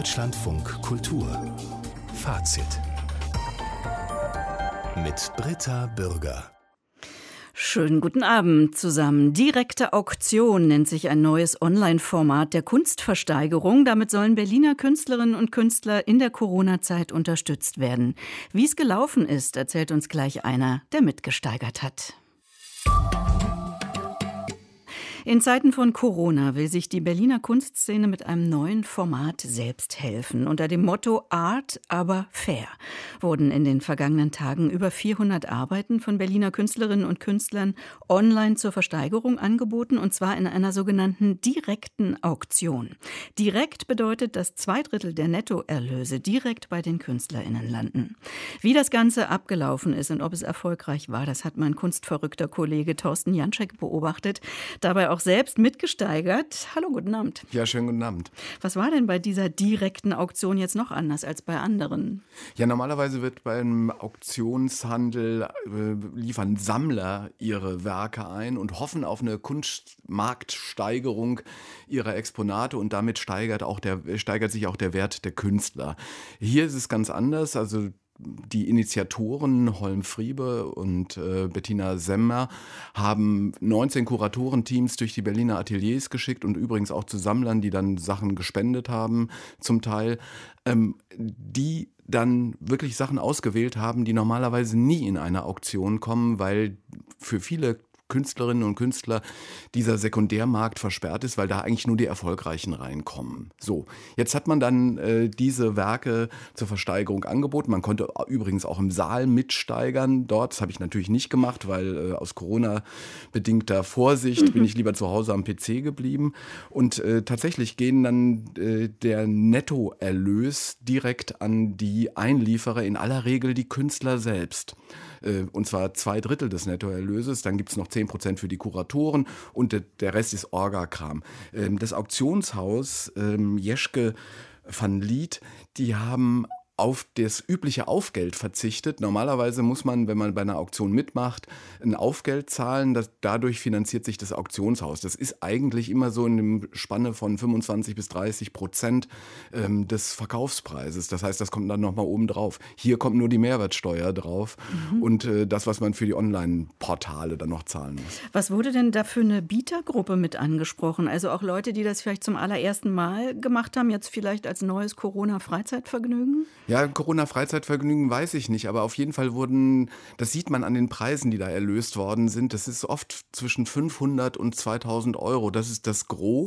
Deutschlandfunk Kultur Fazit mit Britta Bürger. Schönen guten Abend zusammen. Direkte Auktion nennt sich ein neues Online-Format der Kunstversteigerung. Damit sollen Berliner Künstlerinnen und Künstler in der Corona-Zeit unterstützt werden. Wie es gelaufen ist, erzählt uns gleich einer, der mitgesteigert hat. In Zeiten von Corona will sich die Berliner Kunstszene mit einem neuen Format selbst helfen. Unter dem Motto Art, aber fair wurden in den vergangenen Tagen über 400 Arbeiten von Berliner Künstlerinnen und Künstlern online zur Versteigerung angeboten, und zwar in einer sogenannten direkten Auktion. Direkt bedeutet, dass 2/3 der Nettoerlöse direkt bei den KünstlerInnen landen. Wie das Ganze abgelaufen ist und ob es erfolgreich war, das hat mein kunstverrückter Kollege Thorsten Janczek beobachtet. Dabei auch selbst mitgesteigert. Hallo, guten Abend. Ja, schönen guten Abend. Was war denn bei dieser direkten Auktion jetzt noch anders als bei anderen? Ja, normalerweise wird beim Auktionshandel liefern Sammler ihre Werke ein und hoffen auf eine Kunstmarktsteigerung ihrer Exponate, und damit steigert sich auch der Wert der Künstler. Hier ist es ganz anders. Also die Initiatoren Holm Friebe und Bettina Semmer haben 19 Kuratorenteams durch die Berliner Ateliers geschickt und übrigens auch zu Sammlern, die dann Sachen gespendet haben zum Teil, die dann wirklich Sachen ausgewählt haben, die normalerweise nie in eine Auktion kommen, weil für viele Künstlerinnen und Künstler dieser Sekundärmarkt versperrt ist, weil da eigentlich nur die Erfolgreichen reinkommen. So, jetzt hat man dann diese Werke zur Versteigerung angeboten. Man konnte übrigens auch im Saal mitsteigern dort. Das habe ich natürlich nicht gemacht, weil aus Corona-bedingter Vorsicht bin ich lieber zu Hause am PC geblieben. Und tatsächlich gehen dann der Nettoerlös direkt an die Einlieferer, in aller Regel die Künstler selbst. Und zwar 2/3 des Nettoerlöses. Dann gibt es noch 10% für die Kuratoren und der Rest ist Orga-Kram. Das Auktionshaus Jeschke van Liet, die haben auf das übliche Aufgeld verzichtet. Normalerweise muss man, wenn man bei einer Auktion mitmacht, ein Aufgeld zahlen. Dadurch finanziert sich das Auktionshaus. Das ist eigentlich immer so in der Spanne von 25-30% des Verkaufspreises. Das heißt, das kommt dann nochmal oben drauf. Hier kommt nur die Mehrwertsteuer drauf und das, was man für die Online-Portale dann noch zahlen muss. Was wurde denn da für eine Bietergruppe mit angesprochen? Also auch Leute, die das vielleicht zum allerersten Mal gemacht haben, jetzt vielleicht als neues Corona-Freizeitvergnügen? Ja, Corona-Freizeitvergnügen weiß ich nicht, aber auf jeden Fall das sieht man an den Preisen, die da erlöst worden sind, das ist oft zwischen 500 und 2000 Euro, das ist das Gros.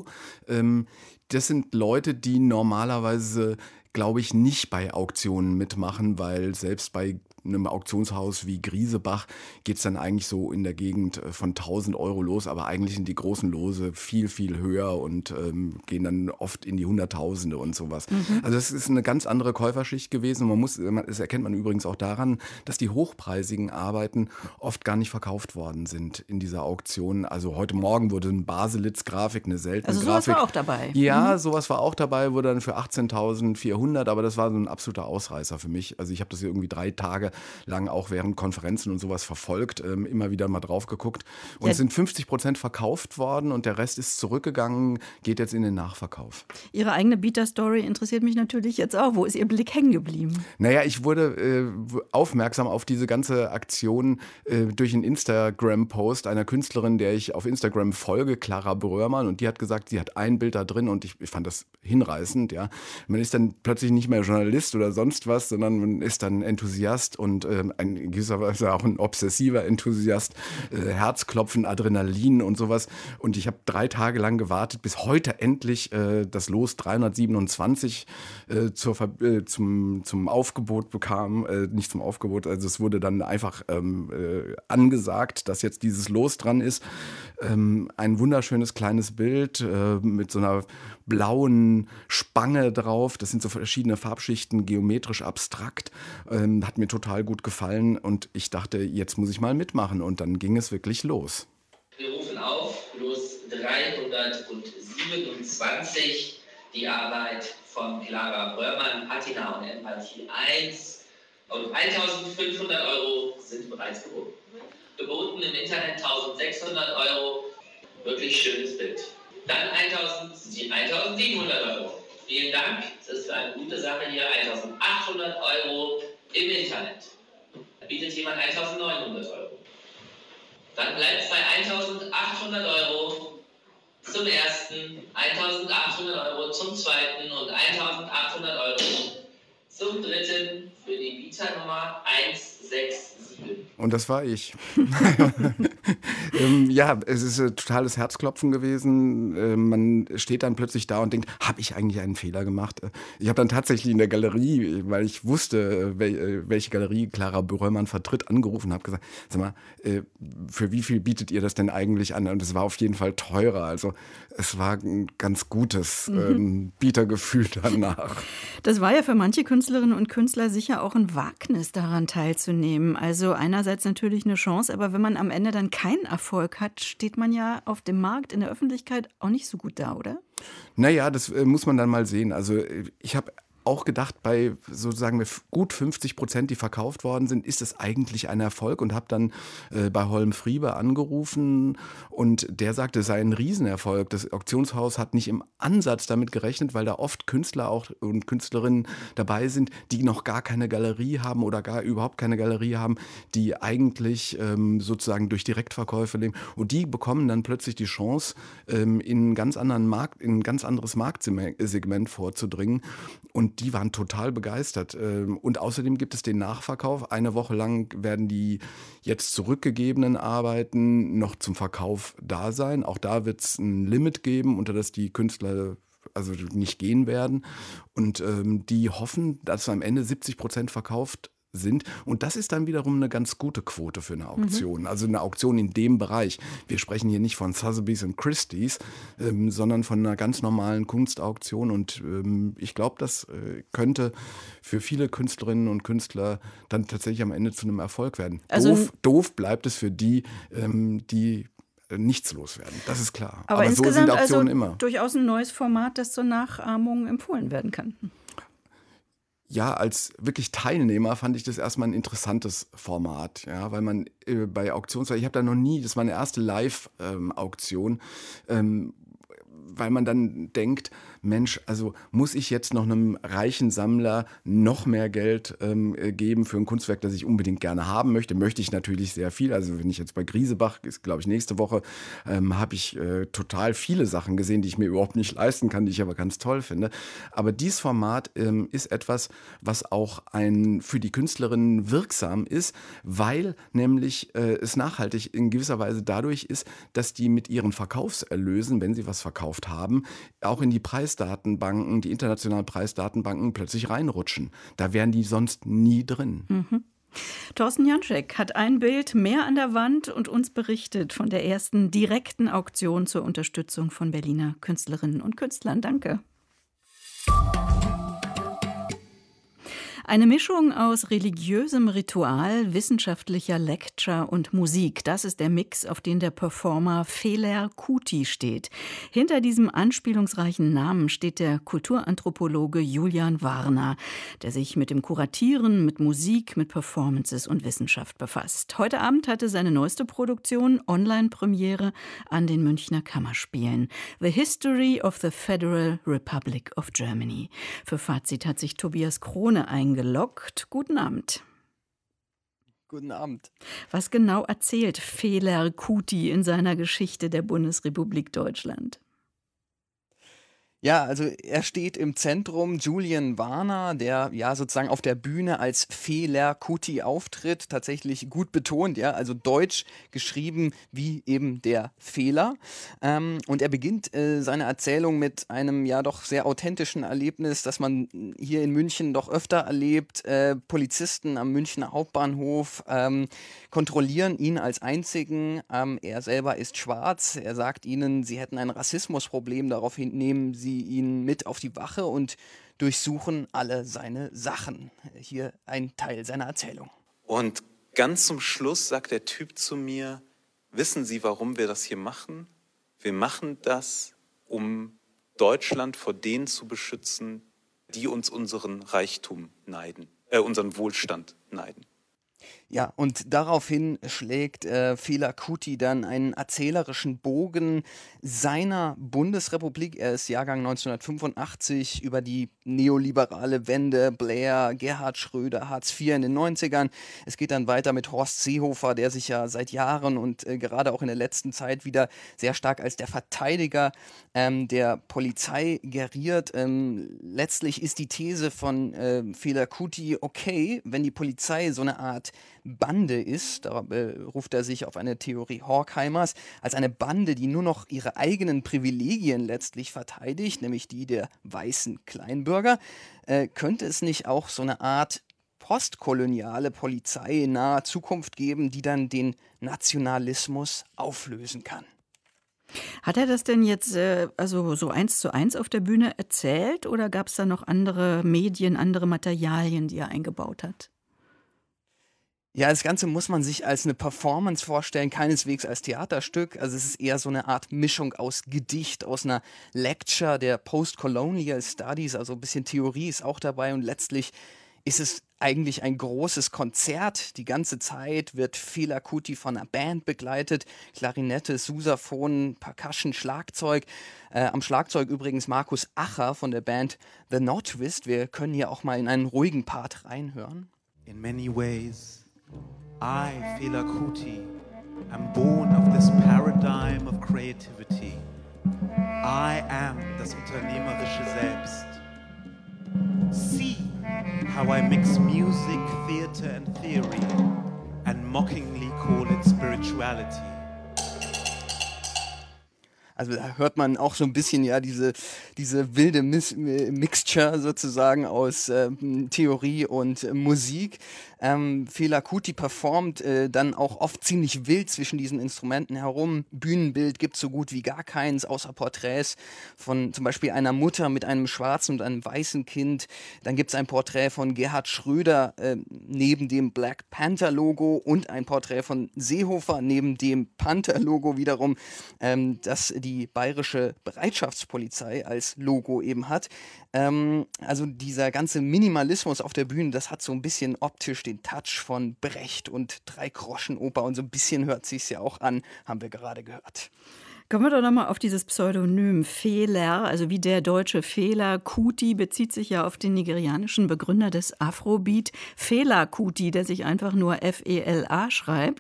Das sind Leute, die normalerweise, glaube ich, nicht bei Auktionen mitmachen, weil selbst bei einem Auktionshaus wie Griesebach geht es dann eigentlich so in der Gegend von 1000 Euro los, aber eigentlich sind die großen Lose viel, viel höher und gehen dann oft in die Hunderttausende und sowas. Also das ist eine ganz andere Käuferschicht gewesen. Das erkennt man übrigens auch daran, dass die hochpreisigen Arbeiten oft gar nicht verkauft worden sind in dieser Auktion. Also heute Morgen wurde eine Baselitz-Grafik, eine seltene Grafik. Also sowas war auch dabei? Ja, sowas war auch dabei, wurde dann für 18.400, aber das war so ein absoluter Ausreißer für mich. Also ich habe das irgendwie 3 Tage lang auch während Konferenzen und sowas verfolgt, immer wieder mal drauf geguckt. Und es sind 50% verkauft worden und der Rest ist zurückgegangen, geht jetzt in den Nachverkauf. Ihre eigene Bieter-Story interessiert mich natürlich jetzt auch. Wo ist Ihr Blick hängen geblieben? Naja, ich wurde aufmerksam auf diese ganze Aktion durch einen Instagram-Post einer Künstlerin, der ich auf Instagram folge, Clara Bröhrmann, und die hat gesagt, sie hat ein Bild da drin und ich fand das hinreißend. Ja. Man ist dann plötzlich nicht mehr Journalist oder sonst was, sondern man ist dann Enthusiast und in gewisser Weise auch ein obsessiver Enthusiast, Herzklopfen, Adrenalin und sowas. Und ich habe 3 Tage lang gewartet, bis heute endlich das Los 327 zum Aufgebot bekam. Nicht zum Aufgebot, also es wurde dann einfach angesagt, dass jetzt dieses Los dran ist. Ein wunderschönes kleines Bild mit so einer blauen Spange drauf. Das sind so verschiedene Farbschichten, geometrisch abstrakt. Hat mir total gut gefallen und ich dachte, jetzt muss ich mal mitmachen, und dann ging es wirklich los. Wir rufen auf, Los 327, die Arbeit von Clara Bröhrmann, Patina und Empathie 1. Und 1.500 Euro sind bereits geboten. Geboten im Internet 1.600 Euro, wirklich schönes Bild. Dann 1.700 Euro. Vielen Dank, das ist für eine gute Sache hier 1.800 € im Internet. Da bietet jemand 1.900 €. Dann bleibt es bei 1.800 € zum ersten, 1.800 € zum zweiten und 1.800 € zum dritten für die Bieter-Nummer 167. Und das war ich. Ja, es ist ein totales Herzklopfen gewesen. Man steht dann plötzlich da und denkt, habe ich eigentlich einen Fehler gemacht? Ich habe dann tatsächlich in der Galerie, weil ich wusste, welche Galerie Clara Bröllmann vertritt, angerufen und habe gesagt, sag mal, für wie viel bietet ihr das denn eigentlich an? Und es war auf jeden Fall teurer. Also es war ein ganz gutes Bietergefühl danach. Das war ja für manche Künstlerinnen und Künstler sicher auch ein Wagnis, daran teilzunehmen. Also einerseits natürlich eine Chance, aber wenn man am Ende dann keinen Erfolg hat, steht man ja auf dem Markt, in der Öffentlichkeit auch nicht so gut da, oder? Naja, das muss man dann mal sehen. Also ich habe auch gedacht, bei sozusagen gut 50%, die verkauft worden sind, ist es eigentlich ein Erfolg und habe dann bei Holm Friebe angerufen und der sagte, es sei ein Riesenerfolg. Das Auktionshaus hat nicht im Ansatz damit gerechnet, weil da oft Künstler auch und Künstlerinnen dabei sind, die noch gar keine Galerie haben oder gar überhaupt keine Galerie haben, die eigentlich sozusagen durch Direktverkäufe leben und die bekommen dann plötzlich die Chance, in einen ganz anderen Markt, in ein ganz anderes Marktsegment vorzudringen. Und die waren total begeistert. Und außerdem gibt es den Nachverkauf. Eine Woche lang werden die jetzt zurückgegebenen Arbeiten noch zum Verkauf da sein. Auch da wird es ein Limit geben, unter das die Künstler also nicht gehen werden. Und die hoffen, dass am Ende 70% verkauft sind. Und das ist dann wiederum eine ganz gute Quote für eine Auktion. Also eine Auktion in dem Bereich. Wir sprechen hier nicht von Sotheby's und Christie's, sondern von einer ganz normalen Kunstauktion. Und ich glaube, das könnte für viele Künstlerinnen und Künstler dann tatsächlich am Ende zu einem Erfolg werden. Also doof bleibt es für die, die nichts loswerden. Das ist klar. Aber so insgesamt sind Auktionen also immer. durchaus ein neues Format, das zur Nachahmung empfohlen werden kann. Ja, als wirklich Teilnehmer fand ich das erstmal ein interessantes Format, ja, weil man bei Auktionsweise, ich habe da noch nie, das war meine erste Live-Auktion, weil man dann denkt, Mensch, also muss ich jetzt noch einem reichen Sammler noch mehr Geld geben für ein Kunstwerk, das ich unbedingt gerne haben möchte? Möchte ich natürlich sehr viel. Also wenn ich jetzt bei Griesebach, ist glaube ich nächste Woche, habe ich total viele Sachen gesehen, die ich mir überhaupt nicht leisten kann, die ich aber ganz toll finde. Aber dieses Format ist etwas, was auch für die Künstlerinnen wirksam ist, weil nämlich es nachhaltig in gewisser Weise dadurch ist, dass die mit ihren Verkaufserlösen, wenn sie was verkauft haben, auch in die Preisdatenbanken, die internationalen Preisdatenbanken plötzlich reinrutschen. Da wären die sonst nie drin. Thorsten Janschek hat ein Bild mehr an der Wand und uns berichtet von der ersten direkten Auktion zur Unterstützung von Berliner Künstlerinnen und Künstlern. Danke. Eine Mischung aus religiösem Ritual, wissenschaftlicher Lecture und Musik. Das ist der Mix, auf den der Performer Feler Kuti steht. Hinter diesem anspielungsreichen Namen steht der Kulturanthropologe Julian Warner, der sich mit dem Kuratieren, mit Musik, mit Performances und Wissenschaft befasst. Heute Abend hatte seine neueste Produktion Online-Premiere an den Münchner Kammerspielen. The History of the Federal Republic of Germany. Für Fazit hat sich Tobias Krone eingeloggt. Guten Abend. Guten Abend. Was genau erzählt Feler Kuti in seiner Geschichte der Bundesrepublik Deutschland? Ja, also er steht im Zentrum, Julian Warner, der ja sozusagen auf der Bühne als Feler Kuti auftritt, tatsächlich gut betont, ja, also deutsch geschrieben wie eben der Fehler. Und er beginnt seine Erzählung mit einem ja doch sehr authentischen Erlebnis, das man hier in München doch öfter erlebt. Polizisten am Münchner Hauptbahnhof kontrollieren ihn als einzigen. Er selber ist schwarz. Er sagt ihnen, sie hätten ein Rassismusproblem, daraufhin nehmen sie ihn mit auf die Wache und durchsuchen alle seine Sachen. Hier ein Teil seiner Erzählung. Und ganz zum Schluss sagt der Typ zu mir, wissen Sie, warum wir das hier machen? Wir machen das, um Deutschland vor denen zu beschützen, die uns unseren Reichtum neiden, unseren Wohlstand neiden. Ja, und daraufhin schlägt Fela Kuti dann einen erzählerischen Bogen seiner Bundesrepublik. Er ist Jahrgang 1985 über die neoliberale Wende, Blair, Gerhard Schröder, Hartz IV in den 90ern. Es geht dann weiter mit Horst Seehofer, der sich ja seit Jahren und gerade auch in der letzten Zeit wieder sehr stark als der Verteidiger der Polizei geriert. Letztlich ist die These von Fela Kuti, okay, wenn die Polizei so eine Art Bande ist, da ruft er sich auf eine Theorie Horkheimers, als eine Bande, die nur noch ihre eigenen Privilegien letztlich verteidigt, nämlich die der weißen Kleinbürger, könnte es nicht auch so eine Art postkoloniale Polizei in naher Zukunft geben, die dann den Nationalismus auflösen kann? Hat er das denn jetzt also so 1:1 auf der Bühne erzählt oder gab es da noch andere Medien, andere Materialien, die er eingebaut hat? Ja, das Ganze muss man sich als eine Performance vorstellen, keineswegs als Theaterstück. Also es ist eher so eine Art Mischung aus Gedicht, aus einer Lecture der Postcolonial Studies, also ein bisschen Theorie ist auch dabei und letztlich ist es eigentlich ein großes Konzert. Die ganze Zeit wird Fela Kuti von einer Band begleitet. Klarinette, Sousaphon, Percussion, Schlagzeug. Am Schlagzeug übrigens Markus Acher von der Band The No Twist. Wir können hier auch mal in einen ruhigen Part reinhören. In many ways, I, Fela Kuti, am born of this paradigm of creativity. I am das unternehmerische Selbst. See how I mix music, theater and theory and mockingly call it spirituality. Also da hört man auch so ein bisschen ja diese wilde Mixture sozusagen aus Theorie und Musik. Fela Kuti performt dann auch oft ziemlich wild zwischen diesen Instrumenten herum. Bühnenbild gibt es so gut wie gar keins, außer Porträts von zum Beispiel einer Mutter mit einem schwarzen und einem weißen Kind. Dann gibt es ein Porträt von Gerhard Schröder neben dem Black Panther Logo und ein Porträt von Seehofer neben dem Panther Logo wiederum, das die bayerische Bereitschaftspolizei als Logo eben hat. Also dieser ganze Minimalismus auf der Bühne, das hat so ein bisschen optisch den Touch von Brecht und Dreigroschenoper und so ein bisschen hört sich's ja auch an, haben wir gerade gehört. Kommen wir doch nochmal auf dieses Pseudonym Fela, also wie der deutsche Fela Kuti bezieht sich ja auf den nigerianischen Begründer des Afrobeat, Fela Kuti, der sich einfach nur Fela schreibt.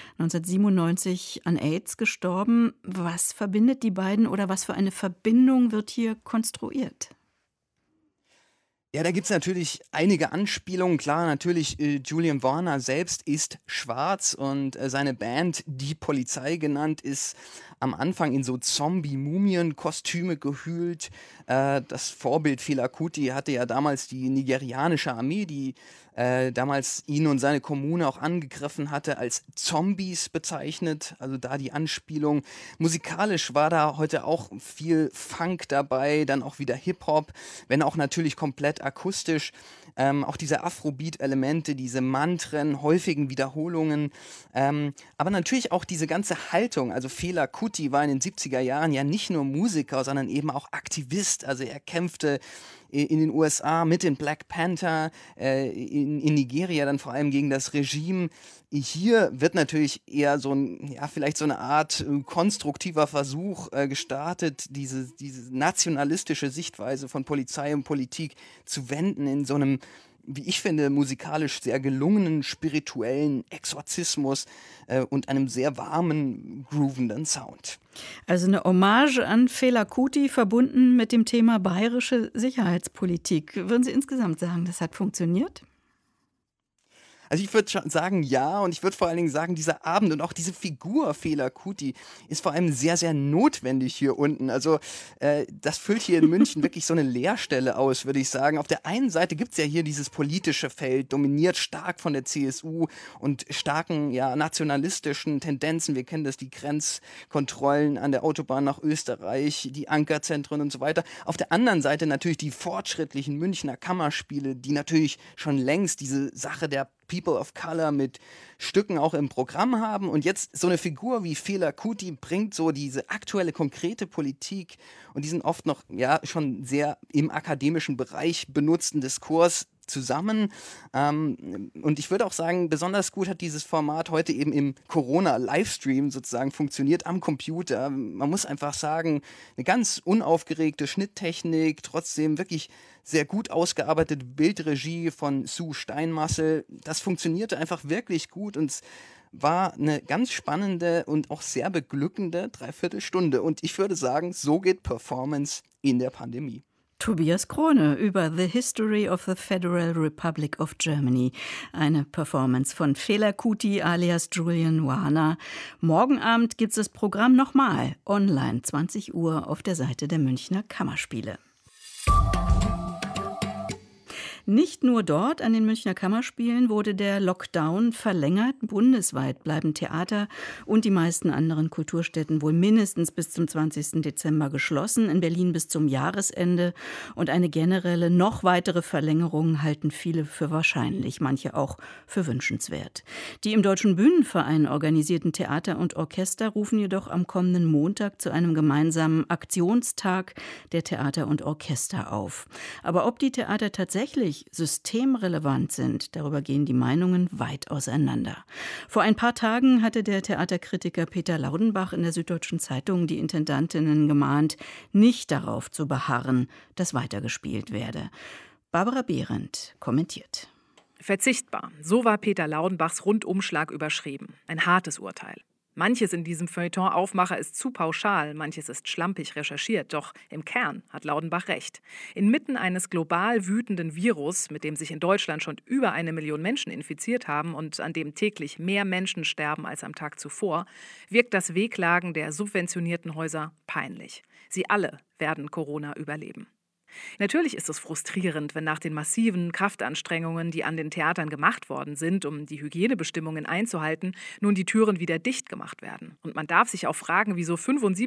1997 an AIDS gestorben. Was verbindet die beiden oder was für eine Verbindung wird hier konstruiert? Ja, da gibt es natürlich einige Anspielungen. Klar, natürlich, Julian Warner selbst ist schwarz und seine Band, Die Polizei genannt, ist am Anfang in so Zombie-Mumien-Kostüme gehüllt. Das Vorbild Fela Kuti hatte ja damals die nigerianische Armee, die damals ihn und seine Kommune auch angegriffen hatte, als Zombies bezeichnet. Also da die Anspielung. Musikalisch war da heute auch viel Funk dabei, dann auch wieder Hip-Hop, wenn auch natürlich komplett akustisch. Auch diese Afrobeat-Elemente, diese Mantren, häufigen Wiederholungen, aber natürlich auch diese ganze Haltung. Also Fela Kuti war in den 70er Jahren ja nicht nur Musiker, sondern eben auch Aktivist. Also er kämpfte in den USA mit den Black Panther, in Nigeria dann vor allem gegen das Regime. Hier wird natürlich eher so ein, ja, vielleicht so eine Art konstruktiver Versuch gestartet, diese nationalistische Sichtweise von Polizei und Politik zu wenden in so einem, wie ich finde, musikalisch sehr gelungenen spirituellen Exorzismus und einem sehr warmen, groovenden Sound. Also eine Hommage an Fela Kuti, verbunden mit dem Thema bayerische Sicherheitspolitik. Würden Sie insgesamt sagen, das hat funktioniert? Also ich würde sagen, ja, und ich würde vor allen Dingen sagen, dieser Abend und auch diese Figur Fela Kuti ist vor allem sehr, sehr notwendig hier unten. Also das füllt hier in München wirklich so eine Leerstelle aus, würde ich sagen. Auf der einen Seite gibt es ja hier dieses politische Feld, dominiert stark von der CSU und starken, ja, nationalistischen Tendenzen. Wir kennen das, die Grenzkontrollen an der Autobahn nach Österreich, die Ankerzentren und so weiter. Auf der anderen Seite natürlich die fortschrittlichen Münchner Kammerspiele, die natürlich schon längst diese Sache der People of Color mit Stücken auch im Programm haben. Und jetzt so eine Figur wie Fela Kuti bringt so diese aktuelle, konkrete Politik und diesen oft noch, ja, schon sehr im akademischen Bereich benutzten Diskurs zusammen. Und ich würde auch sagen, besonders gut hat dieses Format heute eben im Corona-Livestream sozusagen funktioniert am Computer. Man muss einfach sagen, eine ganz unaufgeregte Schnitttechnik, trotzdem wirklich sehr gut ausgearbeitete Bildregie von Sue Steinmassel. Das funktionierte einfach wirklich gut und es war eine ganz spannende und auch sehr beglückende Dreiviertelstunde. Und ich würde sagen, so geht Performance in der Pandemie. Tobias Krone über The History of the Federal Republic of Germany. Eine Performance von Fela Kuti alias Julian Warner. Morgen Abend gibt es das Programm nochmal online, 20 Uhr auf der Seite der Münchner Kammerspiele. Nicht nur dort an den Münchner Kammerspielen wurde der Lockdown verlängert. Bundesweit bleiben Theater und die meisten anderen Kulturstätten wohl mindestens bis zum 20. Dezember geschlossen, in Berlin bis zum Jahresende. Und eine generelle, noch weitere Verlängerung halten viele für wahrscheinlich, manche auch für wünschenswert. Die im Deutschen Bühnenverein organisierten Theater und Orchester rufen jedoch am kommenden Montag zu einem gemeinsamen Aktionstag der Theater und Orchester auf. Aber ob die Theater tatsächlich systemrelevant sind, darüber gehen die Meinungen weit auseinander. Vor ein paar Tagen hatte der Theaterkritiker Peter Laudenbach in der Süddeutschen Zeitung die Intendantinnen gemahnt, nicht darauf zu beharren, dass weitergespielt werde. Barbara Behrendt kommentiert. Verzichtbar, so war Peter Laudenbachs Rundumschlag überschrieben. Ein hartes Urteil. Manches in diesem Feuilleton-Aufmacher ist zu pauschal, manches ist schlampig recherchiert. Doch im Kern hat Laudenbach recht. Inmitten eines global wütenden Virus, mit dem sich in Deutschland schon über 1 Million Menschen infiziert haben und an dem täglich mehr Menschen sterben als am Tag zuvor, wirkt das Wehklagen der subventionierten Häuser peinlich. Sie alle werden Corona überleben. Natürlich ist es frustrierend, wenn nach den massiven Kraftanstrengungen, die an den Theatern gemacht worden sind, um die Hygienebestimmungen einzuhalten, nun die Türen wieder dicht gemacht werden. Und man darf sich auch fragen, wieso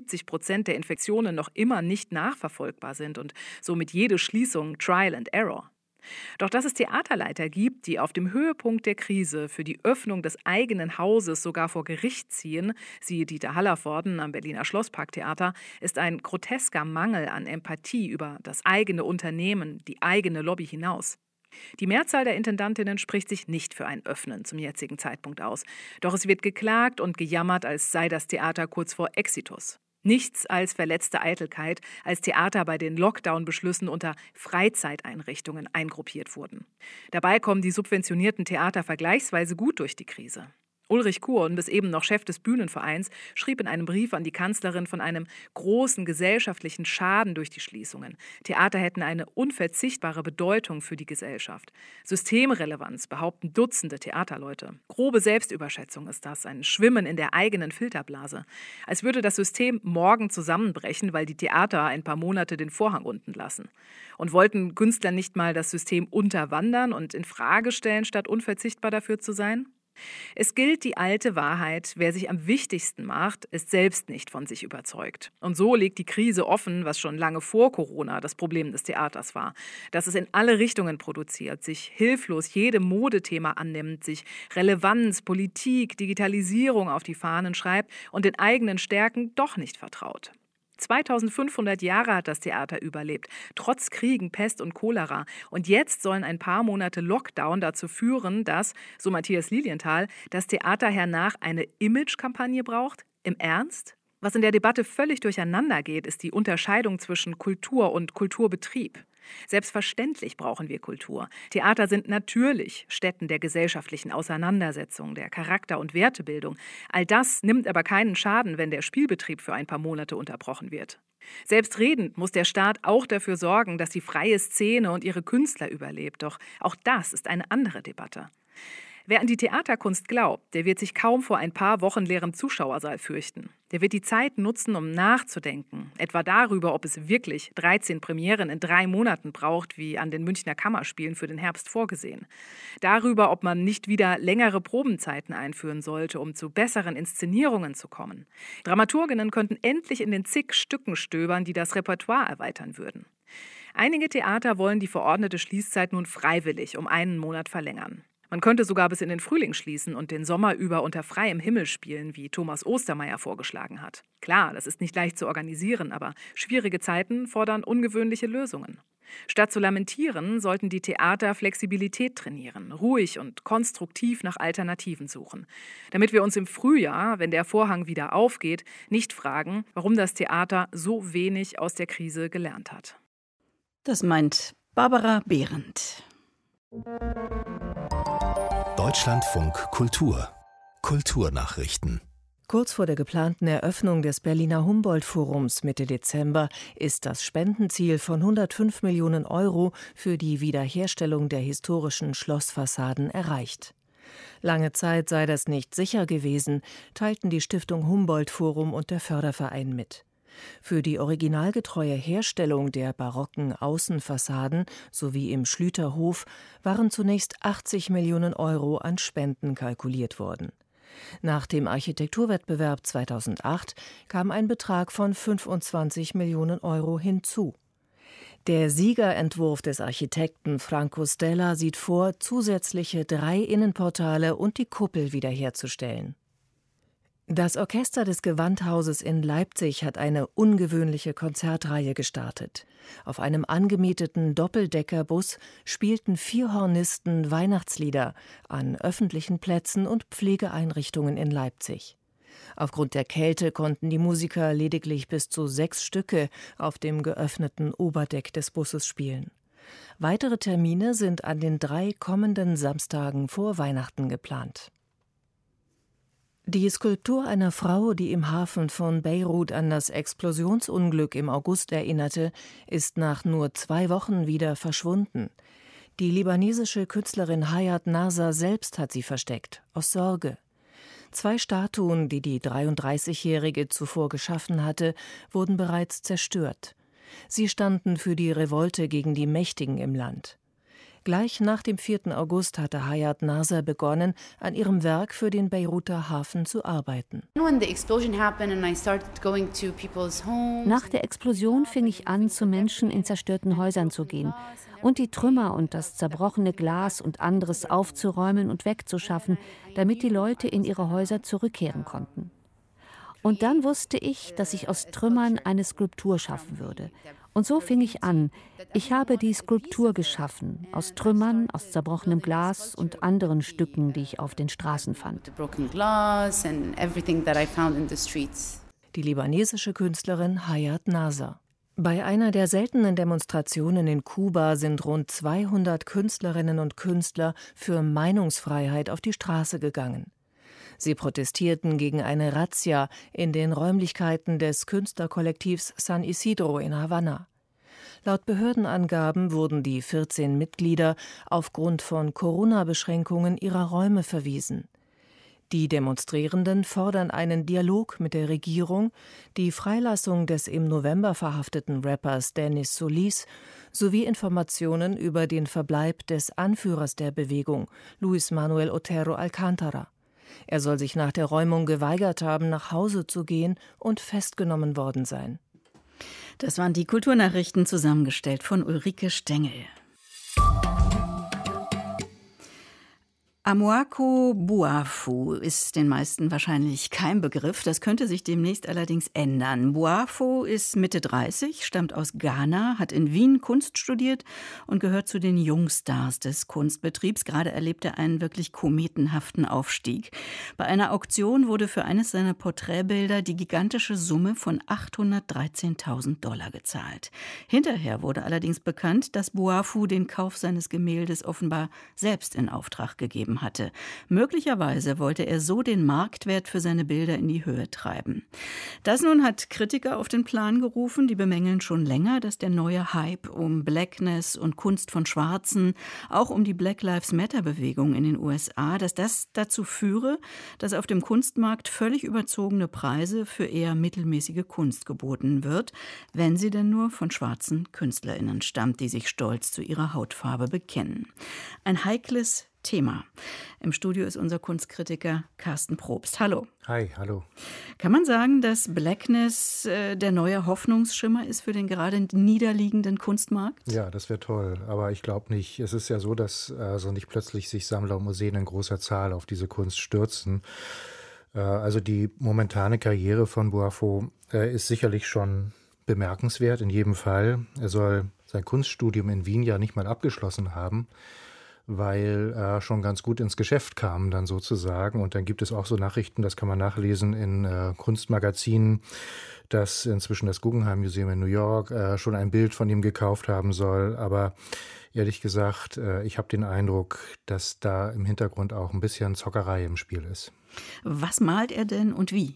75% der Infektionen noch immer nicht nachverfolgbar sind und somit jede Schließung Trial and Error. Doch dass es Theaterleiter gibt, die auf dem Höhepunkt der Krise für die Öffnung des eigenen Hauses sogar vor Gericht ziehen, siehe Dieter Hallervorden am Berliner Schlossparktheater, ist ein grotesker Mangel an Empathie über das eigene Unternehmen, die eigene Lobby hinaus. Die Mehrzahl der Intendantinnen spricht sich nicht für ein Öffnen zum jetzigen Zeitpunkt aus. Doch es wird geklagt und gejammert, als sei das Theater kurz vor Exitus. Nichts als verletzte Eitelkeit, als Theater bei den Lockdown-Beschlüssen unter Freizeiteinrichtungen eingruppiert wurden. Dabei kommen die subventionierten Theater vergleichsweise gut durch die Krise. Ulrich Kuhn, bis eben noch Chef des Bühnenvereins, schrieb in einem Brief an die Kanzlerin von einem großen gesellschaftlichen Schaden durch die Schließungen. Theater hätten eine unverzichtbare Bedeutung für die Gesellschaft. Systemrelevanz behaupten Dutzende Theaterleute. Grobe Selbstüberschätzung ist das, ein Schwimmen in der eigenen Filterblase. Als würde das System morgen zusammenbrechen, weil die Theater ein paar Monate den Vorhang unten lassen. Und wollten Künstler nicht mal das System unterwandern und in Frage stellen, statt unverzichtbar dafür zu sein? Es gilt die alte Wahrheit, wer sich am wichtigsten macht, ist selbst nicht von sich überzeugt. Und so legt die Krise offen, was schon lange vor Corona das Problem des Theaters war. Dass es in alle Richtungen produziert, sich hilflos jedem Modethema annimmt, sich Relevanz, Politik, Digitalisierung auf die Fahnen schreibt und den eigenen Stärken doch nicht vertraut. 2500 Jahre hat das Theater überlebt, trotz Kriegen, Pest und Cholera. Und jetzt sollen ein paar Monate Lockdown dazu führen, dass, so Matthias Lilienthal, das Theater hernach eine Image-Kampagne braucht? Im Ernst? Was in der Debatte völlig durcheinander geht, ist die Unterscheidung zwischen Kultur und Kulturbetrieb. Selbstverständlich brauchen wir Kultur. Theater sind natürlich Stätten der gesellschaftlichen Auseinandersetzung, der Charakter- und Wertebildung. All das nimmt aber keinen Schaden, wenn der Spielbetrieb für ein paar Monate unterbrochen wird. Selbstredend muss der Staat auch dafür sorgen, dass die freie Szene und ihre Künstler überlebt. Doch auch das ist eine andere Debatte. Wer an die Theaterkunst glaubt, der wird sich kaum vor ein paar Wochen leerem Zuschauersaal fürchten. Der wird die Zeit nutzen, um nachzudenken, etwa darüber, ob es wirklich 13 Premieren in 3 Monaten braucht, wie an den Münchner Kammerspielen für den Herbst vorgesehen. Darüber, ob man nicht wieder längere Probenzeiten einführen sollte, um zu besseren Inszenierungen zu kommen. Dramaturginnen könnten endlich in den zig Stücken stöbern, die das Repertoire erweitern würden. Einige Theater wollen die verordnete Schließzeit nun freiwillig um 1 Monat verlängern. Man könnte sogar bis in den Frühling schließen und den Sommer über unter freiem Himmel spielen, wie Thomas Ostermeier vorgeschlagen hat. Klar, das ist nicht leicht zu organisieren, aber schwierige Zeiten fordern ungewöhnliche Lösungen. Statt zu lamentieren, sollten die Theater Flexibilität trainieren, ruhig und konstruktiv nach Alternativen suchen. Damit wir uns im Frühjahr, wenn der Vorhang wieder aufgeht, nicht fragen, warum das Theater so wenig aus der Krise gelernt hat. Das meint Barbara Behrendt. Deutschlandfunk Kultur. Kulturnachrichten. Kurz vor der geplanten Eröffnung des Berliner Humboldt-Forums Mitte Dezember ist das Spendenziel von 105 Millionen Euro für die Wiederherstellung der historischen Schlossfassaden erreicht. Lange Zeit sei das nicht sicher gewesen, teilten die Stiftung Humboldt-Forum und der Förderverein mit. Für die originalgetreue Herstellung der barocken Außenfassaden sowie im Schlüterhof waren zunächst 80 Millionen Euro an Spenden kalkuliert worden. Nach dem Architekturwettbewerb 2008 kam ein Betrag von 25 Millionen Euro hinzu. Der Siegerentwurf des Architekten Franco Stella sieht vor, zusätzliche 3 Innenportale und die Kuppel wiederherzustellen. Das Orchester des Gewandhauses in Leipzig hat eine ungewöhnliche Konzertreihe gestartet. Auf einem angemieteten Doppeldeckerbus spielten 4 Hornisten Weihnachtslieder an öffentlichen Plätzen und Pflegeeinrichtungen in Leipzig. Aufgrund der Kälte konnten die Musiker lediglich bis zu 6 Stücke auf dem geöffneten Oberdeck des Busses spielen. Weitere Termine sind an den 3 kommenden Samstagen vor Weihnachten geplant. Die Skulptur einer Frau, die im Hafen von Beirut an das Explosionsunglück im August erinnerte, ist nach nur 2 Wochen wieder verschwunden. Die libanesische Künstlerin Hayat Narsa selbst hat sie versteckt, aus Sorge. 2 Statuen, die die 33-Jährige zuvor geschaffen hatte, wurden bereits zerstört. Sie standen für die Revolte gegen die Mächtigen im Land. Gleich nach dem 4. August hatte Hayat Narsa begonnen, an ihrem Werk für den Beiruter Hafen zu arbeiten. Nach der Explosion fing ich an, zu Menschen in zerstörten Häusern zu gehen und die Trümmer und das zerbrochene Glas und anderes aufzuräumen und wegzuschaffen, damit die Leute in ihre Häuser zurückkehren konnten. Und dann wusste ich, dass ich aus Trümmern eine Skulptur schaffen würde. Und so fing ich an. Ich habe die Skulptur geschaffen, aus Trümmern, aus zerbrochenem Glas und anderen Stücken, die ich auf den Straßen fand. Die libanesische Künstlerin Hayat Narsa. Bei einer der seltenen Demonstrationen in Kuba sind rund 200 Künstlerinnen und Künstler für Meinungsfreiheit auf die Straße gegangen. Sie protestierten gegen eine Razzia in den Räumlichkeiten des Künstlerkollektivs San Isidro in Havanna. Laut Behördenangaben wurden die 14 Mitglieder aufgrund von Corona-Beschränkungen ihrer Räume verwiesen. Die Demonstrierenden fordern einen Dialog mit der Regierung, die Freilassung des im November verhafteten Rappers Dennis Solis sowie Informationen über den Verbleib des Anführers der Bewegung, Luis Manuel Otero Alcántara. Er soll sich nach der Räumung geweigert haben, nach Hause zu gehen und festgenommen worden sein. Das waren die Kulturnachrichten, zusammengestellt von Ulrike Stengel. Amoako Boafo ist den meisten wahrscheinlich kein Begriff. Das könnte sich demnächst allerdings ändern. Boafo ist Mitte 30, stammt aus Ghana, hat in Wien Kunst studiert und gehört zu den Jungstars des Kunstbetriebs. Gerade erlebt er einen wirklich kometenhaften Aufstieg. Bei einer Auktion wurde für eines seiner Porträtbilder die gigantische Summe von $813.000 gezahlt. Hinterher wurde allerdings bekannt, dass Boafo den Kauf seines Gemäldes offenbar selbst in Auftrag gegeben hatte. Möglicherweise wollte er so den Marktwert für seine Bilder in die Höhe treiben. Das nun hat Kritiker auf den Plan gerufen, die bemängeln schon länger, dass der neue Hype um Blackness und Kunst von Schwarzen, auch um die Black Lives Matter-Bewegung in den USA, dass das dazu führe, dass auf dem Kunstmarkt völlig überzogene Preise für eher mittelmäßige Kunst geboten wird, wenn sie denn nur von schwarzen KünstlerInnen stammt, die sich stolz zu ihrer Hautfarbe bekennen. Ein heikles Thema. Im Studio ist unser Kunstkritiker Carsten Probst. Hallo. Hi, hallo. Kann man sagen, dass Blackness der neue Hoffnungsschimmer ist für den gerade niederliegenden Kunstmarkt? Ja, das wäre toll, aber ich glaube nicht. Es ist ja so, dass also nicht plötzlich sich Sammler und Museen in großer Zahl auf diese Kunst stürzen. Also die momentane Karriere von Boafo ist sicherlich schon bemerkenswert in jedem Fall. Er soll sein Kunststudium in Wien ja nicht mal abgeschlossen haben, weil er schon ganz gut ins Geschäft kam dann sozusagen. Und dann gibt es auch so Nachrichten, das kann man nachlesen in Kunstmagazinen, dass inzwischen das Guggenheim Museum in New York schon ein Bild von ihm gekauft haben soll. Aber ehrlich gesagt, ich habe den Eindruck, dass da im Hintergrund auch ein bisschen Zockerei im Spiel ist. Was malt er denn und wie?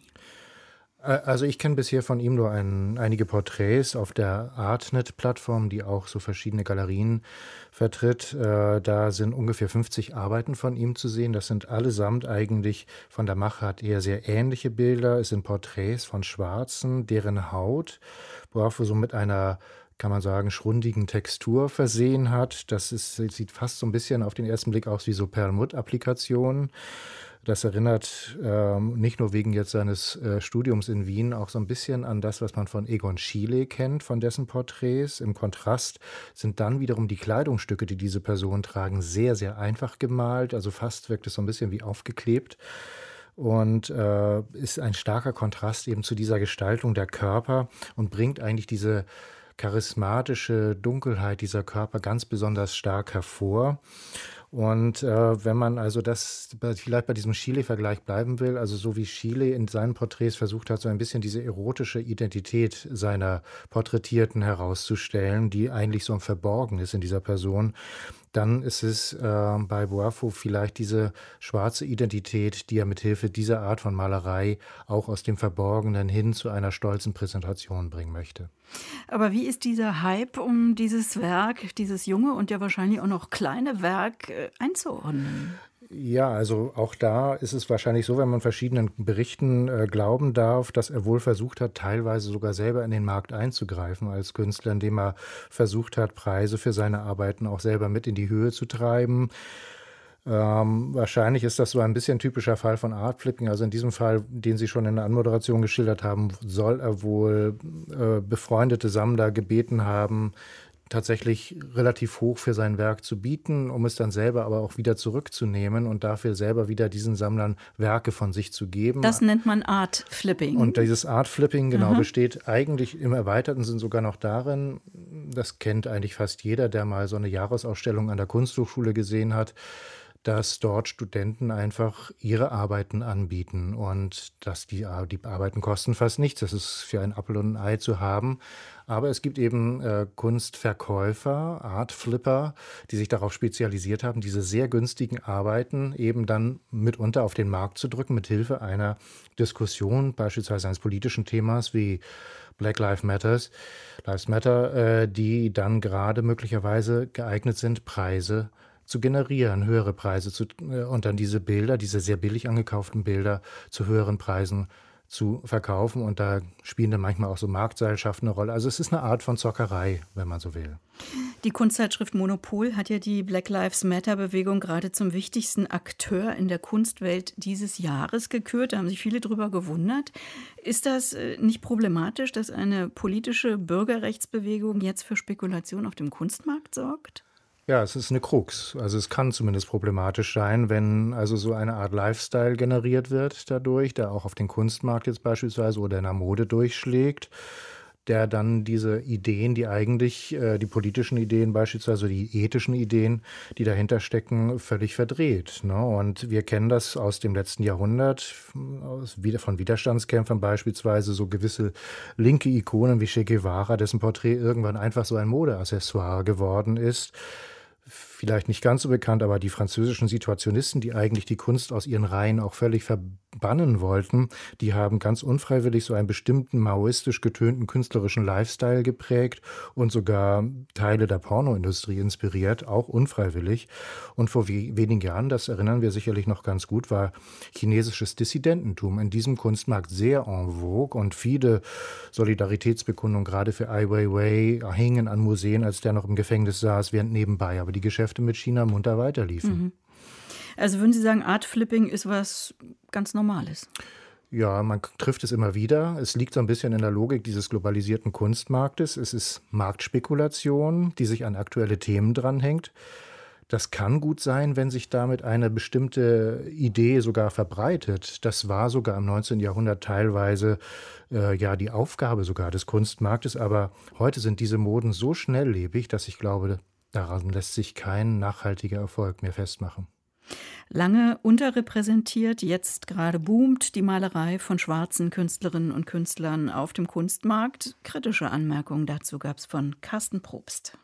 Also ich kenne bisher von ihm nur einige Porträts auf der Artnet-Plattform, die auch so verschiedene Galerien vertritt. Da sind ungefähr 50 Arbeiten von ihm zu sehen. Das sind allesamt eigentlich von der Machart eher sehr ähnliche Bilder. Es sind Porträts von Schwarzen, deren Haut Boafo so mit einer, kann man sagen, schrundigen Textur versehen hat. Sieht fast so ein bisschen auf den ersten Blick aus wie so Perlmutt-Applikationen. Das erinnert nicht nur wegen jetzt seines Studiums in Wien auch so ein bisschen an das, was man von Egon Schiele kennt, von dessen Porträts. Im Kontrast sind dann wiederum die Kleidungsstücke, die diese Personen tragen, sehr, sehr einfach gemalt. Also fast wirkt es so ein bisschen wie aufgeklebt. Und ist ein starker Kontrast eben zu dieser Gestaltung der Körper und bringt eigentlich diese charismatische Dunkelheit dieser Körper ganz besonders stark hervor. Und wenn man also das vielleicht bei diesem Schiele-Vergleich bleiben will, also so wie Schiele in seinen Porträts versucht hat, so ein bisschen diese erotische Identität seiner Porträtierten herauszustellen, die eigentlich so verborgen ist in dieser Person, dann ist es bei Boafo vielleicht diese schwarze Identität, die er mithilfe dieser Art von Malerei auch aus dem Verborgenen hin zu einer stolzen Präsentation bringen möchte. Aber wie ist dieser Hype um dieses Werk, dieses junge und ja wahrscheinlich auch noch kleine Werk einzuordnen? Ja, also auch da ist es wahrscheinlich so, wenn man verschiedenen Berichten glauben darf, dass er wohl versucht hat, teilweise sogar selber in den Markt einzugreifen als Künstler, indem er versucht hat, Preise für seine Arbeiten auch selber mit in die Höhe zu treiben. Wahrscheinlich ist das so ein bisschen typischer Fall von Artflipping. Also in diesem Fall, den Sie schon in der Anmoderation geschildert haben, soll er wohl befreundete Sammler gebeten haben, tatsächlich relativ hoch für sein Werk zu bieten, um es dann selber aber auch wieder zurückzunehmen und dafür selber wieder diesen Sammlern Werke von sich zu geben. Das nennt man Art Flipping. Und dieses Art Flipping, genau, besteht eigentlich im erweiterten Sinn sogar noch darin, das kennt eigentlich fast jeder, der mal so eine Jahresausstellung an der Kunsthochschule gesehen hat, dass dort Studenten einfach ihre Arbeiten anbieten und dass die Arbeiten kosten fast nichts. Das ist für ein Apfel und ein Ei zu haben. Aber es gibt eben Kunstverkäufer, Artflipper, die sich darauf spezialisiert haben, diese sehr günstigen Arbeiten eben dann mitunter auf den Markt zu drücken, mit Hilfe einer Diskussion, beispielsweise eines politischen Themas wie Black Lives Matter, die dann gerade möglicherweise geeignet sind, Preise zu generieren, höhere Preise und dann diese Bilder, diese sehr billig angekauften Bilder zu höheren Preisen zu verkaufen. Und da spielen dann manchmal auch so Marktseilschaften eine Rolle. Also es ist eine Art von Zockerei, wenn man so will. Die Kunstzeitschrift Monopol hat ja die Black Lives Matter-Bewegung gerade zum wichtigsten Akteur in der Kunstwelt dieses Jahres gekürt. Da haben sich viele drüber gewundert. Ist das nicht problematisch, dass eine politische Bürgerrechtsbewegung jetzt für Spekulation auf dem Kunstmarkt sorgt? Ja, es ist eine Krux. Also es kann zumindest problematisch sein, wenn also so eine Art Lifestyle generiert wird dadurch, der auch auf den Kunstmarkt jetzt beispielsweise oder in der Mode durchschlägt, der dann diese Ideen, die eigentlich die politischen Ideen beispielsweise, die ethischen Ideen, die dahinter stecken, völlig verdreht. Ne? Und wir kennen das aus dem letzten Jahrhundert, von Widerstandskämpfern beispielsweise, so gewisse linke Ikonen wie Che Guevara, dessen Porträt irgendwann einfach so ein Modeaccessoire geworden ist. Vielleicht nicht ganz so bekannt, aber die französischen Situationisten, die eigentlich die Kunst aus ihren Reihen auch völlig verbannen wollten, die haben ganz unfreiwillig so einen bestimmten maoistisch getönten künstlerischen Lifestyle geprägt und sogar Teile der Pornoindustrie inspiriert, auch unfreiwillig. Und vor wenigen Jahren, das erinnern wir sicherlich noch ganz gut, war chinesisches Dissidententum in diesem Kunstmarkt sehr en vogue und viele Solidaritätsbekundungen gerade für Ai Weiwei hingen an Museen, als der noch im Gefängnis saß, während nebenbei aber die Geschäfte mit China munter weiterliefen. Also würden Sie sagen, Artflipping ist was ganz Normales? Ja, man trifft es immer wieder. Es liegt so ein bisschen in der Logik dieses globalisierten Kunstmarktes. Es ist Marktspekulation, die sich an aktuelle Themen dranhängt. Das kann gut sein, wenn sich damit eine bestimmte Idee sogar verbreitet. Das war sogar im 19. Jahrhundert teilweise die Aufgabe sogar des Kunstmarktes. Aber heute sind diese Moden so schnelllebig, dass ich glaube, daran lässt sich kein nachhaltiger Erfolg mehr festmachen. Lange unterrepräsentiert, jetzt gerade boomt die Malerei von schwarzen Künstlerinnen und Künstlern auf dem Kunstmarkt. Kritische Anmerkungen dazu gab es von Carsten Probst.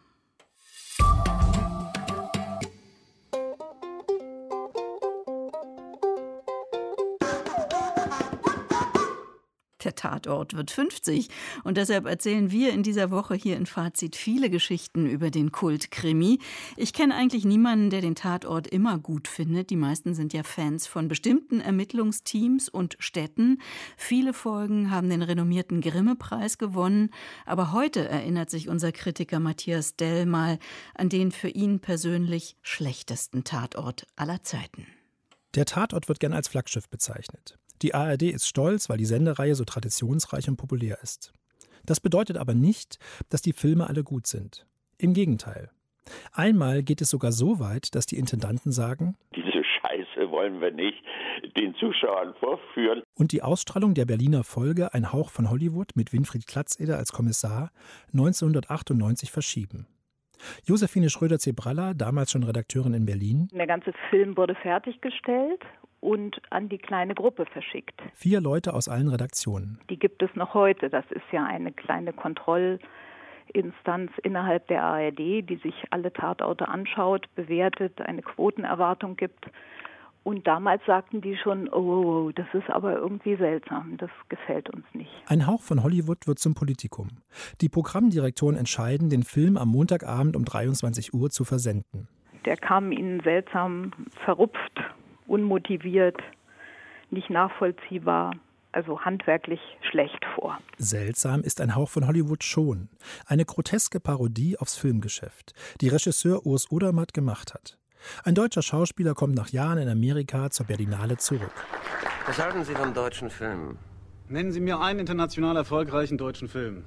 Der Tatort wird 50 und deshalb erzählen wir in dieser Woche hier in Fazit viele Geschichten über den Kultkrimi. Ich kenne eigentlich niemanden, der den Tatort immer gut findet. Die meisten sind ja Fans von bestimmten Ermittlungsteams und Städten. Viele Folgen haben den renommierten Grimme-Preis gewonnen. Aber heute erinnert sich unser Kritiker Matthias Dell mal an den für ihn persönlich schlechtesten Tatort aller Zeiten. Der Tatort wird gern als Flaggschiff bezeichnet. Die ARD ist stolz, weil die Sendereihe so traditionsreich und populär ist. Das bedeutet aber nicht, dass die Filme alle gut sind. Im Gegenteil. Einmal geht es sogar so weit, dass die Intendanten sagen: Diese Scheiße wollen wir nicht den Zuschauern vorführen. Und die Ausstrahlung der Berliner Folge Ein Hauch von Hollywood mit Winfried Glatzeder als Kommissar 1998 verschieben. Josephine Schröder-Zebralla, damals schon Redakteurin in Berlin. Der ganze Film wurde fertiggestellt und an die kleine Gruppe verschickt. 4 Leute aus allen Redaktionen. Die gibt es noch heute. Das ist ja eine kleine Kontrollinstanz innerhalb der ARD, die sich alle Tatorte anschaut, bewertet, eine Quotenerwartung gibt. Und damals sagten die schon, oh, das ist aber irgendwie seltsam, das gefällt uns nicht. Ein Hauch von Hollywood wird zum Politikum. Die Programmdirektoren entscheiden, den Film am Montagabend um 23 Uhr zu versenden. Der kam ihnen seltsam verrupft, unmotiviert, nicht nachvollziehbar, also handwerklich schlecht vor. Seltsam ist Ein Hauch von Hollywood schon. Eine groteske Parodie aufs Filmgeschäft, die Regisseur Urs Odermatt gemacht hat. Ein deutscher Schauspieler kommt nach Jahren in Amerika zur Berlinale zurück. Was halten Sie vom deutschen Film? Nennen Sie mir einen international erfolgreichen deutschen Film.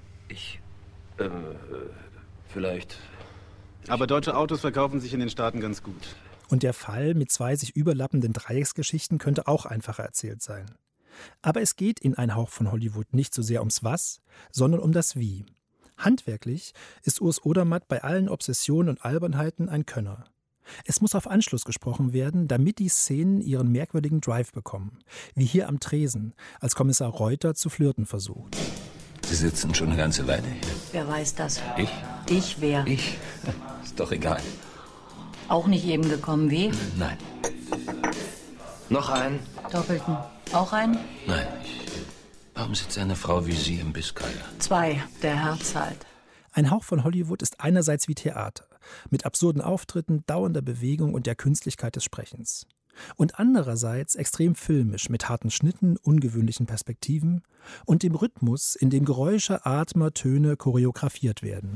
Vielleicht. Aber deutsche Autos verkaufen sich in den Staaten ganz gut. Und der Fall mit 2 sich überlappenden Dreiecksgeschichten könnte auch einfacher erzählt sein. Aber es geht in Ein Hauch von Hollywood nicht so sehr ums Was, sondern um das Wie. Handwerklich ist Urs Odermatt bei allen Obsessionen und Albernheiten ein Könner. Es muss auf Anschluss gesprochen werden, damit die Szenen ihren merkwürdigen Drive bekommen. Wie hier am Tresen, als Kommissar Reuter zu flirten versucht. Sie sitzen schon eine ganze Weile hier. Wer weiß das? Ich? Ich wer? Ich? Ist doch egal. Auch nicht eben gekommen wie? Nein. Noch einen? Doppelten. Auch einen? Nein. Warum sitzt eine Frau wie Sie im Biskaya? 2. Der Herr zahlt. Ein Hauch von Hollywood ist einerseits wie Theater, mit absurden Auftritten, dauernder Bewegung und der Künstlichkeit des Sprechens. Und andererseits extrem filmisch, mit harten Schnitten, ungewöhnlichen Perspektiven und dem Rhythmus, in dem Geräusche, Atmer, Töne choreografiert werden.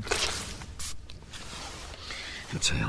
Verzeihung.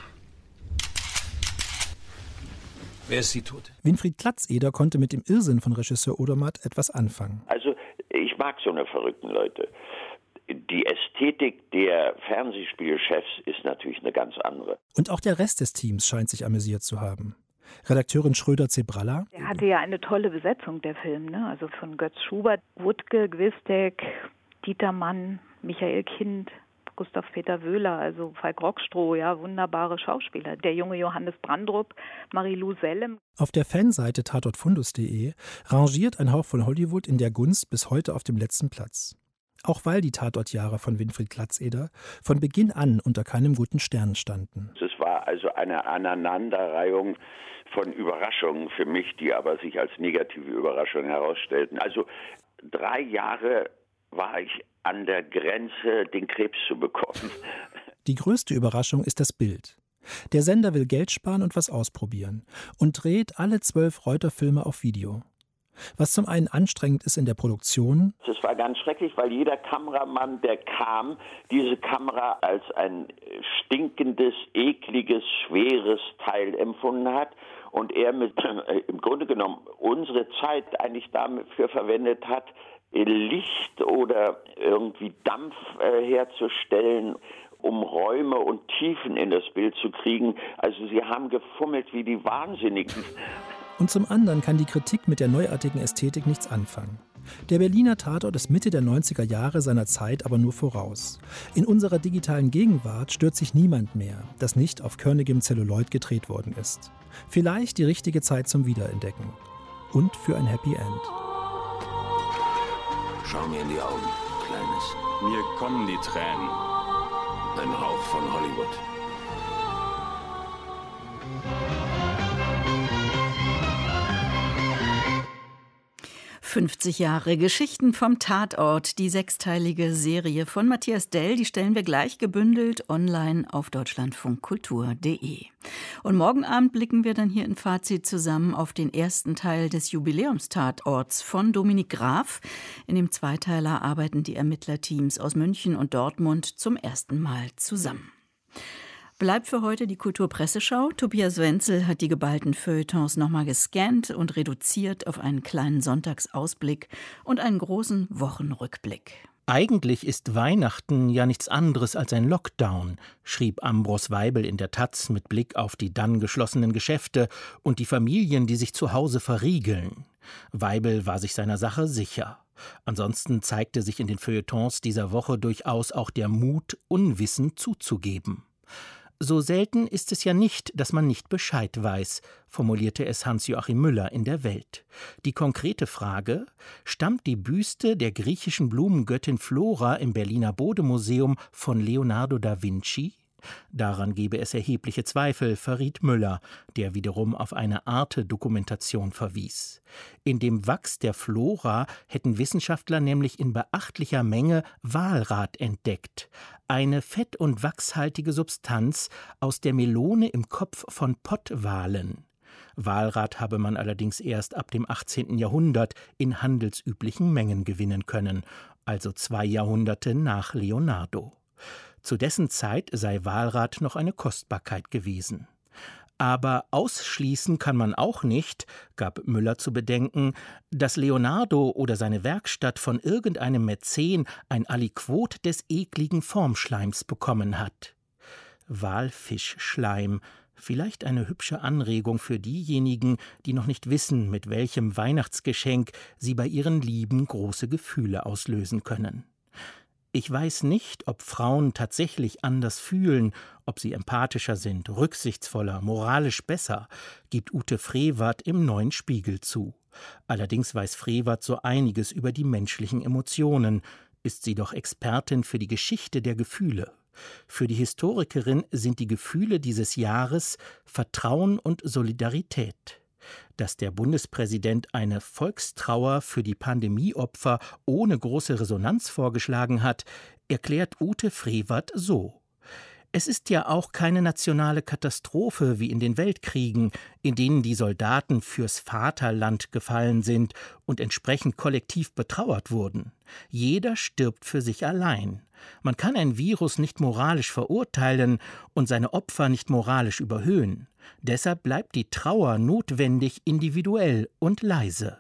Wer ist die Tote? Winfried Glatzeder konnte mit dem Irrsinn von Regisseur Odermatt etwas anfangen. Also, ich mag so eine verrückten Leute. Die Ästhetik der Fernsehspielchefs ist natürlich eine ganz andere. Und auch der Rest des Teams scheint sich amüsiert zu haben. Redakteurin Schröder-Zebralla. Der hatte ja eine tolle Besetzung, der Film, ne? Also von Götz Schubert, Wuttke, Gwisdek, Dieter Mann, Michael Kind, Gustav Peter Wöhler, also Falk Rockstroh, ja, wunderbare Schauspieler. Der junge Johannes Brandrup, Marie-Lou Sellem. Auf der Fanseite tatortfundus.de rangiert Ein Hauch von Hollywood in der Gunst bis heute auf dem letzten Platz. Auch weil die Tatortjahre von Winfried Glatzeder von Beginn an unter keinem guten Stern standen. Es war also eine Aneinanderreihung von Überraschungen für mich, die aber sich als negative Überraschung herausstellten. Also 3 Jahre war ich an der Grenze, den Krebs zu bekommen. Die größte Überraschung ist das Bild. Der Sender will Geld sparen und was ausprobieren und dreht alle 12 Reuter-Filme auf Video. Was zum einen anstrengend ist in der Produktion. Das war ganz schrecklich, weil jeder Kameramann, der kam, diese Kamera als ein stinkendes, ekliges, schweres Teil empfunden hat und er mit im Grunde genommen unsere Zeit eigentlich dafür verwendet hat, Licht oder irgendwie Dampf herzustellen. um Räume und Tiefen in das Bild zu kriegen. Also sie haben gefummelt wie die Wahnsinnigen. Und zum anderen kann die Kritik mit der neuartigen Ästhetik nichts anfangen. Der Berliner Tatort ist Mitte der 90er Jahre seiner Zeit aber nur voraus. In unserer digitalen Gegenwart stört sich niemand mehr, dass nicht auf körnigem Zelluloid gedreht worden ist. Vielleicht die richtige Zeit zum Wiederentdecken. Und für ein Happy End. Schau mir in die Augen, Kleines. Mir kommen die Tränen. Ein Hauch von Hollywood. 50 Jahre Geschichten vom Tatort, die sechsteilige Serie von Matthias Dell, die stellen wir gleich gebündelt online auf deutschlandfunkkultur.de. Und morgen Abend blicken wir dann hier in Fazit zusammen auf den ersten Teil des Jubiläumstatorts von Dominik Graf. In dem Zweiteiler arbeiten die Ermittlerteams aus München und Dortmund zum ersten Mal zusammen. Bleibt für heute die Kulturpresseschau. Tobias Wenzel hat die geballten Feuilletons nochmal gescannt und reduziert auf einen kleinen Sonntagsausblick und einen großen Wochenrückblick. Eigentlich ist Weihnachten ja nichts anderes als ein Lockdown, schrieb Ambros Weibel in der taz mit Blick auf die dann geschlossenen Geschäfte und die Familien, die sich zu Hause verriegeln. Weibel war sich seiner Sache sicher. Ansonsten zeigte sich in den Feuilletons dieser Woche durchaus auch der Mut, Unwissen zuzugeben. So selten ist es ja nicht, dass man nicht Bescheid weiß, formulierte es Hans-Joachim Müller in der Welt. Die konkrete Frage: Stammt die Büste der griechischen Blumengöttin Flora im Berliner Bode-Museum von Leonardo da Vinci? Daran gebe es erhebliche Zweifel, verriet Müller, der wiederum auf eine Arte-Dokumentation verwies. In dem Wachs der Flora hätten Wissenschaftler nämlich in beachtlicher Menge Walrat entdeckt, eine fett- und wachshaltige Substanz aus der Melone im Kopf von Pottwalen. Walrat habe man allerdings erst ab dem 18. Jahrhundert in handelsüblichen Mengen gewinnen können, also 2 Jahrhunderte nach Leonardo. Zu dessen Zeit sei Walrat noch eine Kostbarkeit gewesen. Aber ausschließen kann man auch nicht, gab Müller zu bedenken, dass Leonardo oder seine Werkstatt von irgendeinem Mäzen ein Aliquot des ekligen Formschleims bekommen hat. Walfischschleim, vielleicht eine hübsche Anregung für diejenigen, die noch nicht wissen, mit welchem Weihnachtsgeschenk sie bei ihren Lieben große Gefühle auslösen können. Ich weiß nicht, ob Frauen tatsächlich anders fühlen, ob sie empathischer sind, rücksichtsvoller, moralisch besser, gibt Ute Frevert im Neuen Spiegel zu. Allerdings weiß Frevert so einiges über die menschlichen Emotionen, ist sie doch Expertin für die Geschichte der Gefühle. Für die Historikerin sind die Gefühle dieses Jahres Vertrauen und Solidarität. Dass der Bundespräsident eine Volkstrauer für die Pandemieopfer ohne große Resonanz vorgeschlagen hat, erklärt Ute Frevert so: Es ist ja auch keine nationale Katastrophe wie in den Weltkriegen, in denen die Soldaten fürs Vaterland gefallen sind und entsprechend kollektiv betrauert wurden. Jeder stirbt für sich allein. Man kann ein Virus nicht moralisch verurteilen und seine Opfer nicht moralisch überhöhen. Deshalb bleibt die Trauer notwendig individuell und leise.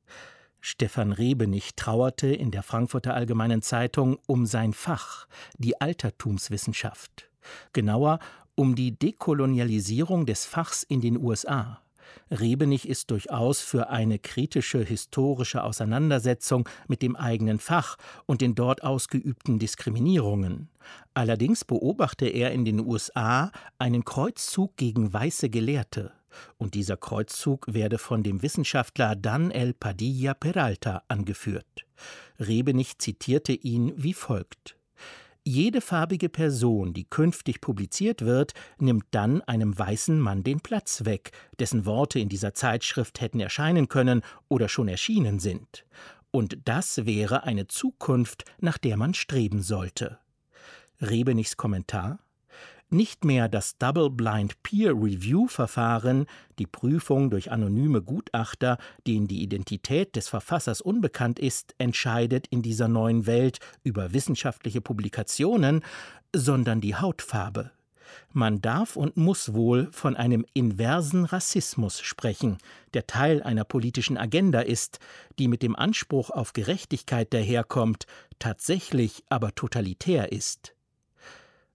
Stefan Rebenich trauerte in der Frankfurter Allgemeinen Zeitung um sein Fach, die Altertumswissenschaft. Genauer um die Dekolonialisierung des Fachs in den USA. Rebenich ist durchaus für eine kritische historische Auseinandersetzung mit dem eigenen Fach und den dort ausgeübten Diskriminierungen. Allerdings beobachte er in den USA einen Kreuzzug gegen weiße Gelehrte. Und dieser Kreuzzug werde von dem Wissenschaftler Dan El Padilla Peralta angeführt. Rebenich zitierte ihn wie folgt: Jede farbige Person, die künftig publiziert wird, nimmt dann einem weißen Mann den Platz weg, dessen Worte in dieser Zeitschrift hätten erscheinen können oder schon erschienen sind. Und das wäre eine Zukunft, nach der man streben sollte. Rebenichs Kommentar: Nicht mehr das Double-Blind Peer-Review-Verfahren, die Prüfung durch anonyme Gutachter, denen die Identität des Verfassers unbekannt ist, entscheidet in dieser neuen Welt über wissenschaftliche Publikationen, sondern die Hautfarbe. Man darf und muss wohl von einem inversen Rassismus sprechen, der Teil einer politischen Agenda ist, die mit dem Anspruch auf Gerechtigkeit daherkommt, tatsächlich aber totalitär ist.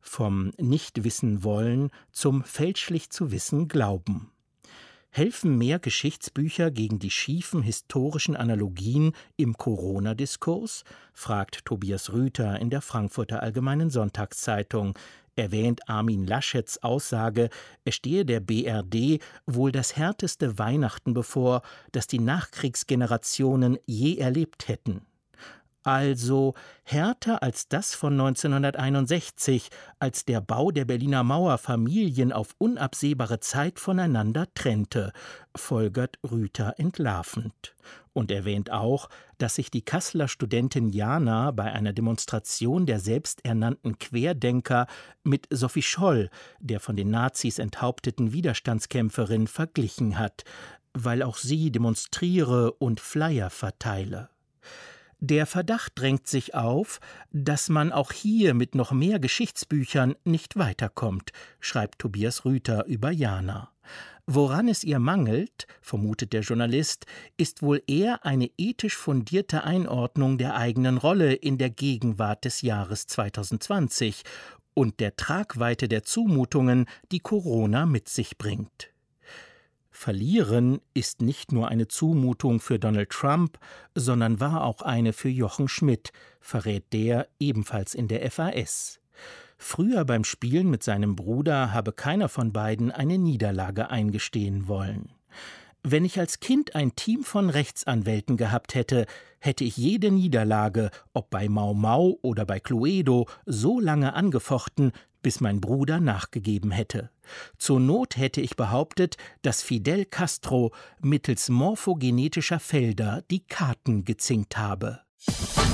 vom Nicht-Wissen-Wollen zum fälschlich zu wissen Glauben. Helfen mehr Geschichtsbücher gegen die schiefen historischen Analogien im Corona-Diskurs? Fragt Tobias Rüther in der Frankfurter Allgemeinen Sonntagszeitung. Erwähnt Armin Laschets Aussage, es stehe der BRD wohl das härteste Weihnachten bevor, das die Nachkriegsgenerationen je erlebt hätten. Also härter als das von 1961, als der Bau der Berliner Mauer Familien auf unabsehbare Zeit voneinander trennte, folgert Rüther entlarvend. Und erwähnt auch, dass sich die Kasseler Studentin Jana bei einer Demonstration der selbsternannten Querdenker mit Sophie Scholl, der von den Nazis enthaupteten Widerstandskämpferin, verglichen hat, weil auch sie demonstriere und Flyer verteile. Der Verdacht drängt sich auf, dass man auch hier mit noch mehr Geschichtsbüchern nicht weiterkommt, schreibt Tobias Rüther über Jana. Woran es ihr mangelt, vermutet der Journalist, ist wohl eher eine ethisch fundierte Einordnung der eigenen Rolle in der Gegenwart des Jahres 2020 und der Tragweite der Zumutungen, die Corona mit sich bringt. Verlieren ist nicht nur eine Zumutung für Donald Trump, sondern war auch eine für Jochen Schmidt, verrät der ebenfalls in der FAS. Früher beim Spielen mit seinem Bruder habe keiner von beiden eine Niederlage eingestehen wollen. Wenn ich als Kind ein Team von Rechtsanwälten gehabt hätte, hätte ich jede Niederlage, ob bei Mau Mau oder bei Cluedo, so lange angefochten, bis mein Bruder nachgegeben hätte. Zur Not hätte ich behauptet, dass Fidel Castro mittels morphogenetischer Felder die Karten gezinkt habe.